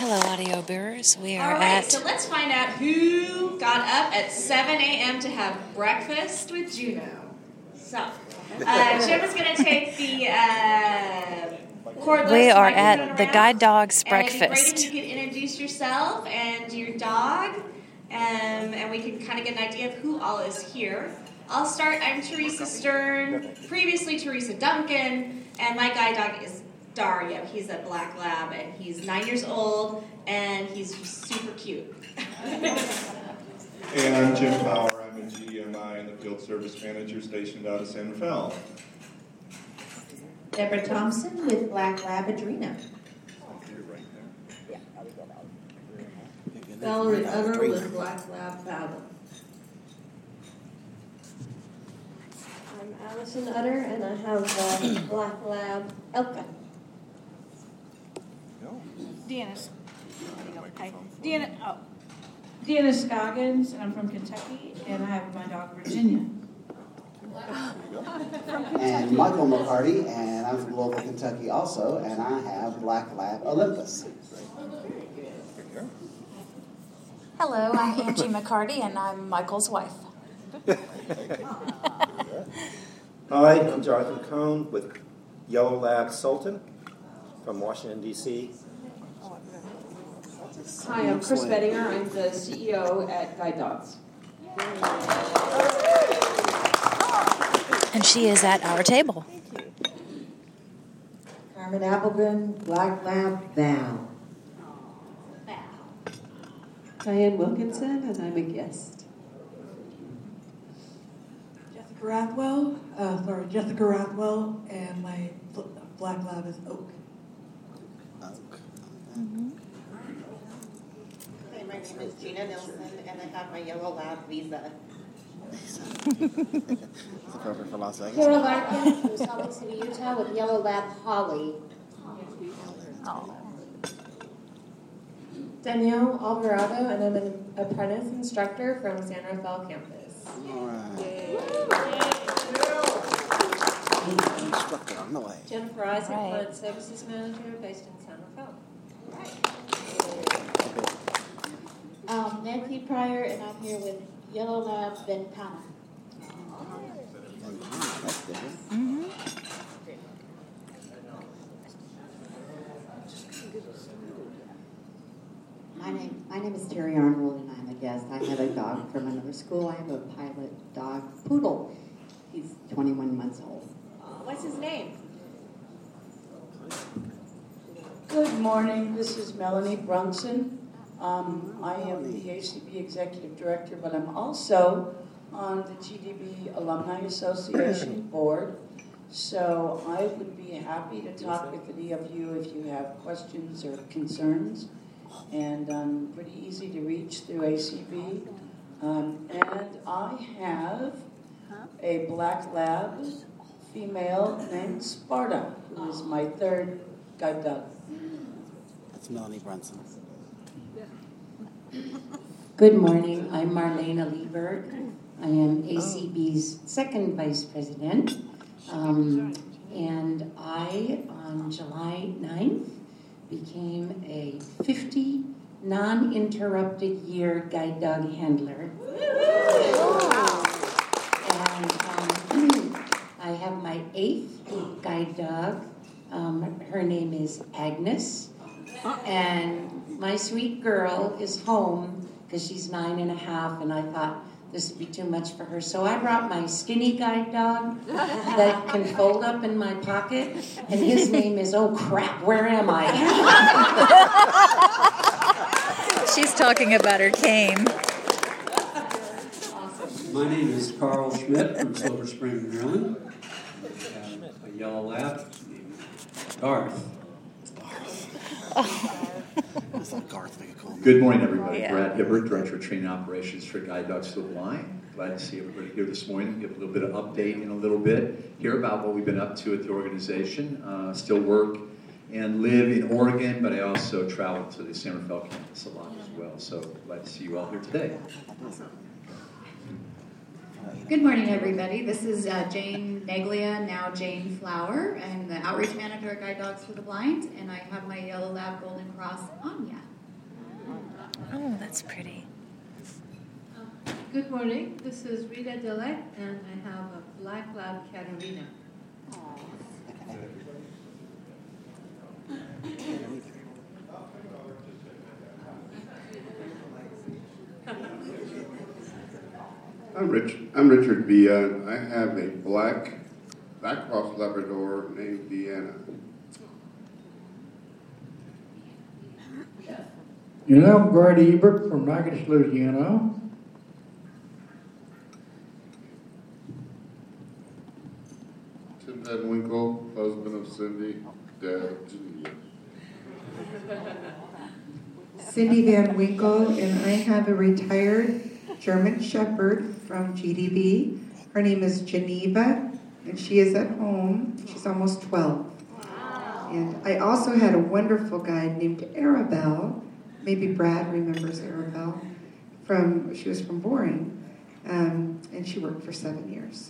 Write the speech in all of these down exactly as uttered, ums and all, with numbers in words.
Hello, audio bearers. We are All right, at... so let's find out who got up at seven a.m. to have breakfast with Juno. So, uh, Jim is going to take the uh, cordless We are microphone at the around, Guide Dogs and it'd be great breakfast. if you could introduce yourself and your dog, um, and we can kind of get an idea of who all is here. I'll start. I'm Teresa Stern, previously Teresa Duncan, and my guide dog is Dario. He's a black lab, and he's nine years old, and he's super cute. And I'm Jim Power. I'm a G M I and the field service manager stationed out of San Rafael. Deborah Thompson with Black Lab Adrena. Valerie Utter with Black Lab Fathom. I'm Allison Utter, and I have uh, Black Lab Elka. Deanna. Hi. Deanna, oh. Deanna Scoggins, and I'm from Kentucky, and I have my dog Virginia. And Michael McCarty, and I'm from Louisville, Kentucky also, and I have Black Lab Olympus. Hello, I'm Angie McCarty, and I'm Michael's wife. Hi, I'm Jonathan Cohn with Yellow Lab Sultan from Washington, D C Hi, I'm Chris Bettinger. I'm the C E O at Guide Dogs. And she is at our table. Carmen Appleton, Black Lab Val. Diane Wilkinson, and I'm a guest. Jessica Rathwell, uh, sorry, Jessica Rathwell, and my Black Lab is Oak. Oak. Mm-hmm. Hi, my name is Gina Nilsson, and I have my Yellow Lab Visa. It's appropriate for Las Vegas. Carol Larkin from Salt Lake City, Utah, with Yellow Lab Holly. Oh. Danielle Alvarado, and I'm an apprentice instructor from San Rafael campus. All right. Instructor on the way. Jennifer Isaac, Right. Plant Services Manager, based in San Rafael. Um, Nancy Pryor, and I'm here with Yellow Lab Ventana. That's different. Mm-hmm. My name, my name is Terry Arnold, and I'm a guest. I have a dog from another school. I have a pilot dog, Poodle. He's twenty-one months old. Uh, what's his name? Good morning. This is Melanie Brunson. Um, I am the A C B Executive Director, but I'm also on the G D B Alumni Association Board. So I would be happy to talk with any of you if you have questions or concerns. And I'm pretty easy to reach through A C B. Um, and I have a Black Lab female named Sparta, who is my third guide dog. That's Melanie Brunson. Good morning. I'm Marlena Lieberg. I am A C B's second vice president. Um, and I, on July ninth, became a fifty non-interrupted year guide dog handler. And um, I have my eighth guide dog. Um, her name is Agnes. And my sweet girl is home because she's nine and a half, and I thought this would be too much for her. So I brought my skinny guide dog that can fold up in my pocket, and his name is, oh crap, where am I? She's talking about her cane. My name is Carl Schmidt from Silver Spring, Maryland. I have a yellow lab named Garth. That's like Garth, make a call. Good morning, everybody. Yeah. Brad Hibbert, Director of Training Operations for Guide Dogs for the Blind. Glad to see everybody here this morning. Give a little bit of update in a little bit. Hear about what we've been up to at the organization. Uh, still work and live in Oregon, but I also travel to the San Rafael campus a lot as well. So glad to see you all here today. Good morning, everybody. This is uh, Jane Neglia, now Jane Flower. I'm the outreach manager at Guide Dogs for the Blind, and I have my Yellow Lab Golden Cross, Anya. Oh, that's pretty. Good morning. This is Rita Dillette, and I have a black lab Katarina. I'm Rich. I'm Richard Villa. I have a black backcross Labrador named Deanna. You know, I'm Grady Ebert from Natchitoches, Louisiana. Tim Van Winkle, husband of Cindy, dad of Geneva. Cindy Van Winkle, and I have a retired German Shepherd from G D B. Her name is Geneva, and she is at home. She's almost twelve. And I also had a wonderful guide named Arabelle. Maybe Brad remembers Arabelle. From she was from Boring, um, and she worked for seven years.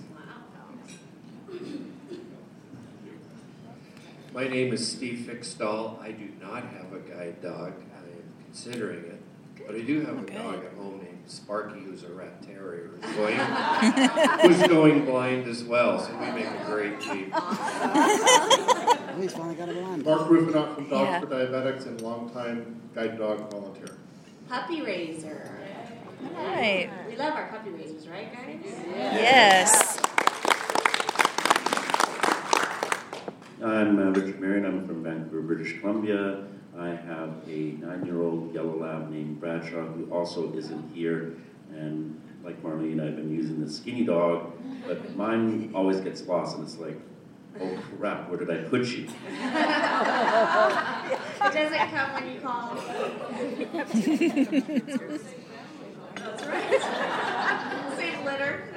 My name is Steve Fixstall. I do not have a guide dog. I am considering it. But I do have Okay. a dog at home named Sparky, who's a rat terrier, who's going, who's going blind as well. So we make a great team. He's finally got a blind. Mark Rufinock from Dogs Yeah. for Diabetics and longtime guide dog volunteer. Puppy raiser. All right. We love our puppy raisers, right, guys? Yes. I'm uh, Richard Marion. I'm from Vancouver, British Columbia. I have a nine-year-old yellow lab named Bradshaw who also isn't here. And like Marlene, I've been using the skinny dog, but mine always gets lost, and it's like, oh crap, where did I put you? It doesn't come when you call. That's right. Same litter.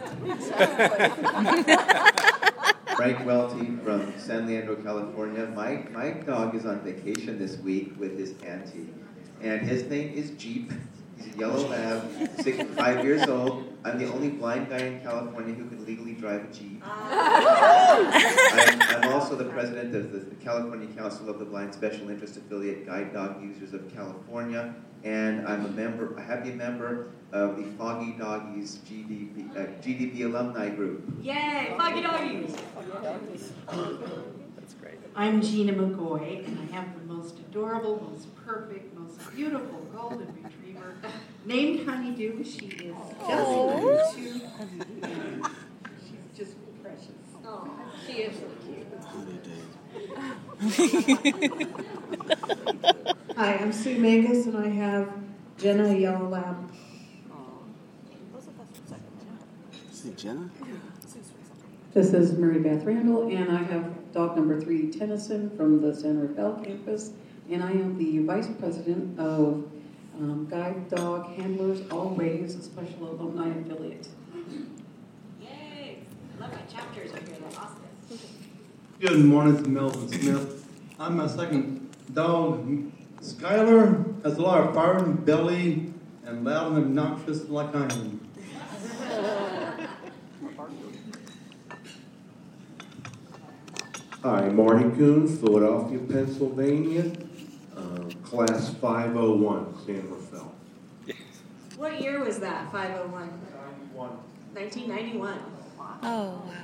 Frank Welty from San Leandro, California. My, my dog is on vacation this week with his auntie, and his name is Jeep. He's a yellow lab, six, five years old. I'm the only blind guy in California who can legally drive a Jeep. I'm, I'm also the president of the California Council of the Blind Special Interest Affiliate Guide Dog Users of California, and I'm a member, a happy member of the Foggy Doggies G D B, uh, G D B alumni group. Yay, Foggy Doggies. That's great. I'm Gina McGoy, and I have the most adorable, most perfect, most beautiful golden retriever named Honeydew. She is just two. She's just precious. Oh, she is so cute. Hi, I'm Sue Mangus, and I have Jenna, a yellow lab. See Jenna? This is Mary Beth Randall, and I have dog number three, Tennyson, from the San Rafael campus, and I am the vice president of um, Guide Dog Handlers Always, a special alumni affiliate. Yay. I love my chapters over here. They're awesome. Good morning, it's Melvin Smith. I'm my second dog. Skylar has a lot of fire in the belly and loud and obnoxious like I am. Hi, Marty Kuhn, Philadelphia, Pennsylvania, uh, class five oh one, San Rafael. What year was that, five oh one? nineteen ninety-one. Oh, wow.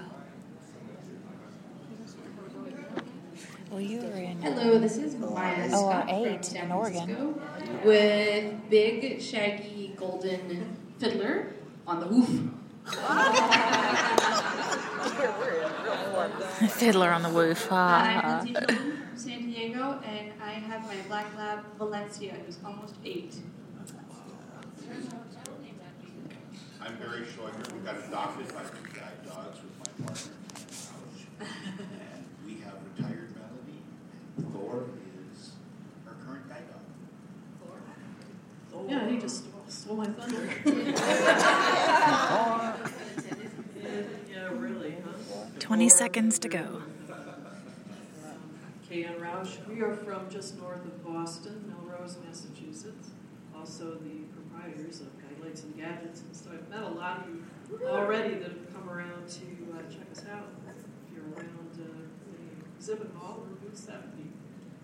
Well, you were in. Hello, this is Maya Oh, Scott eight from San in Oregon. Francisco with big, shaggy, golden fiddler on the hoof. Fiddler on the Woof. I'm Ah. Lindsay Philbin from San Diego, and I have my black lab Valencia, who's almost eight. I'm Barry Scheuer. We got adopted by two guide dogs with my partner in college. And we have retired Melody, and Thor is our current guide dog. Yeah, he just stole my thunder. Yeah, really, huh? twenty seconds to go. Kayan Roush. We are from just north of Boston, Melrose, Massachusetts. Also the proprietors of Guide Lights and Gadgets. And so I've met a lot of you already that have come around to uh, check us out. If you're around uh, the exhibit hall or booth seventy.